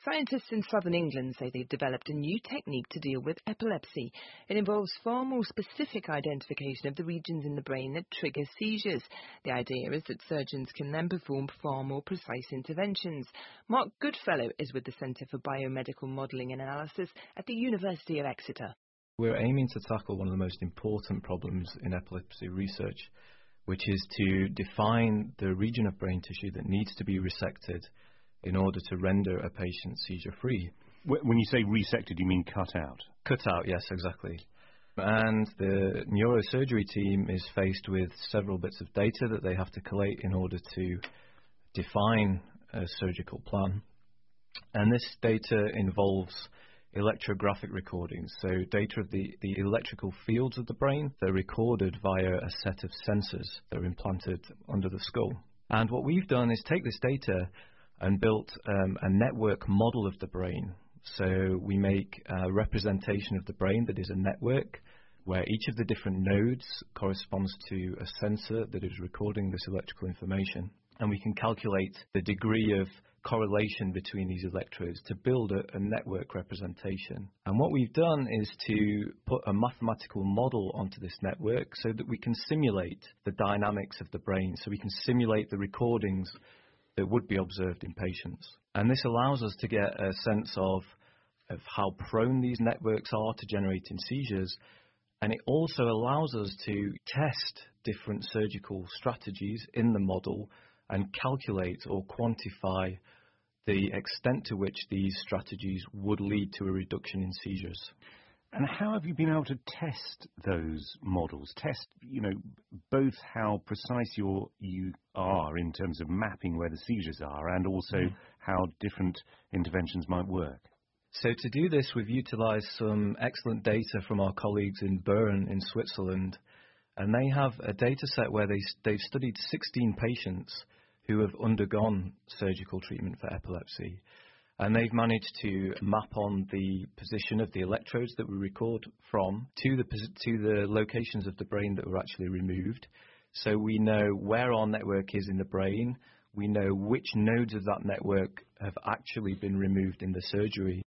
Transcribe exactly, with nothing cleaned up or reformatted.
Scientists in southern England say they've developed a new technique to deal with epilepsy. It involves far more specific identification of the regions in the brain that trigger seizures. The idea is that surgeons can then perform far more precise interventions. Mark Goodfellow is with the Centre for Biomedical Modelling and Analysis at the University of Exeter. We're aiming to tackle one of the most important problems in epilepsy research, which is to define the region of brain tissue that needs to be resected in order to render a patient seizure-free. When you say resected, you mean cut out? Cut out, yes, exactly. And the neurosurgery team is faced with several bits of data that they have to collate in order to define a surgical plan. And this data involves electrographic recordings, so data of the, the electrical fields of the brain. They're recorded via a set of sensors that are implanted under the skull. And what we've done is take this data and built um, a network model of the brain. So we make a representation of the brain that is a network where each of the different nodes corresponds to a sensor that is recording this electrical information. And we can calculate the degree of correlation between these electrodes to build a, a network representation. And what we've done is to put a mathematical model onto this network so that we can simulate the dynamics of the brain, so we can simulate the recordings that would be observed in patients. And this allows us to get a sense of, of how prone these networks are to generating seizures, and it also allows us to test different surgical strategies in the model and calculate or quantify the extent to which these strategies would lead to a reduction in seizures. And how have you been able to test those models? Test, you know, both how precise you're, you are in terms of mapping where the seizures are and also mm. how different interventions might work. So to do this, we've utilised some excellent data from our colleagues in Bern in Switzerland. And they have a data set where they, they've studied sixteen patients who have undergone surgical treatment for epilepsy. And they've managed to map on the position of the electrodes that we record from to the to the locations of the brain that were actually removed. So we know where our network is in the brain. We know which nodes of that network have actually been removed in the surgery.